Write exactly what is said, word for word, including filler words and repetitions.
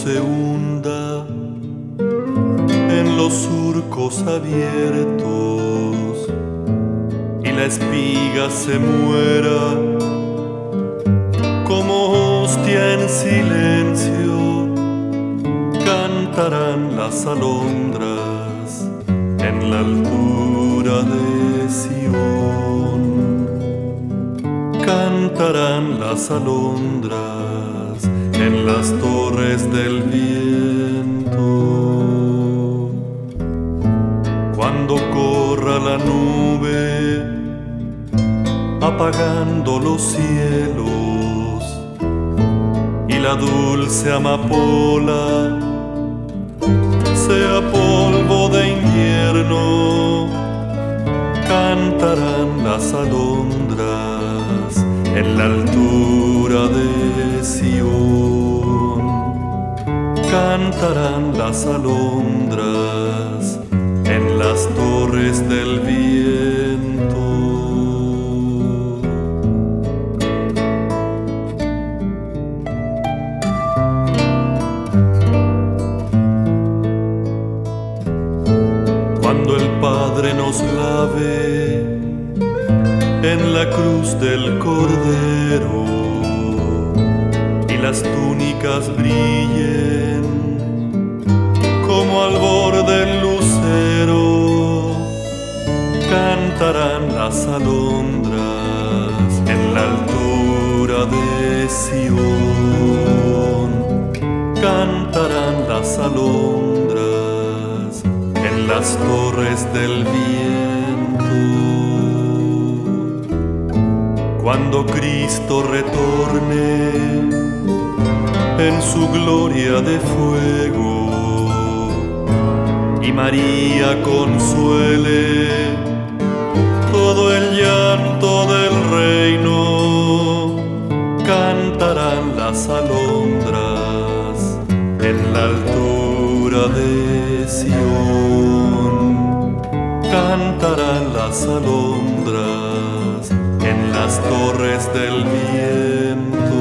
se hunda en los surcos abiertos y la espiga se muera como hostia en silencio, cantarán las alondras en la altura de Sion. Cantarán las alondras en las torres del viento. Cuando corra la nube apagando los cielos y la dulce amapola sea polvo de invierno, cantarán las alondras en la altura de Sion. Cantarán las alondras en las torres del viento. Cuando el Padre nos lave en la cruz del Cordero y las túnicas brillen como albor del lucero, cantarán las alondras en la altura de Sion. Cantarán las alondras en las torres del viento. Cuando Cristo retorne en su gloria de fuego y María consuele todo el llanto del reino, cantarán las alondras en la altura de Sion. Cantarán las alondras en las torres del viento.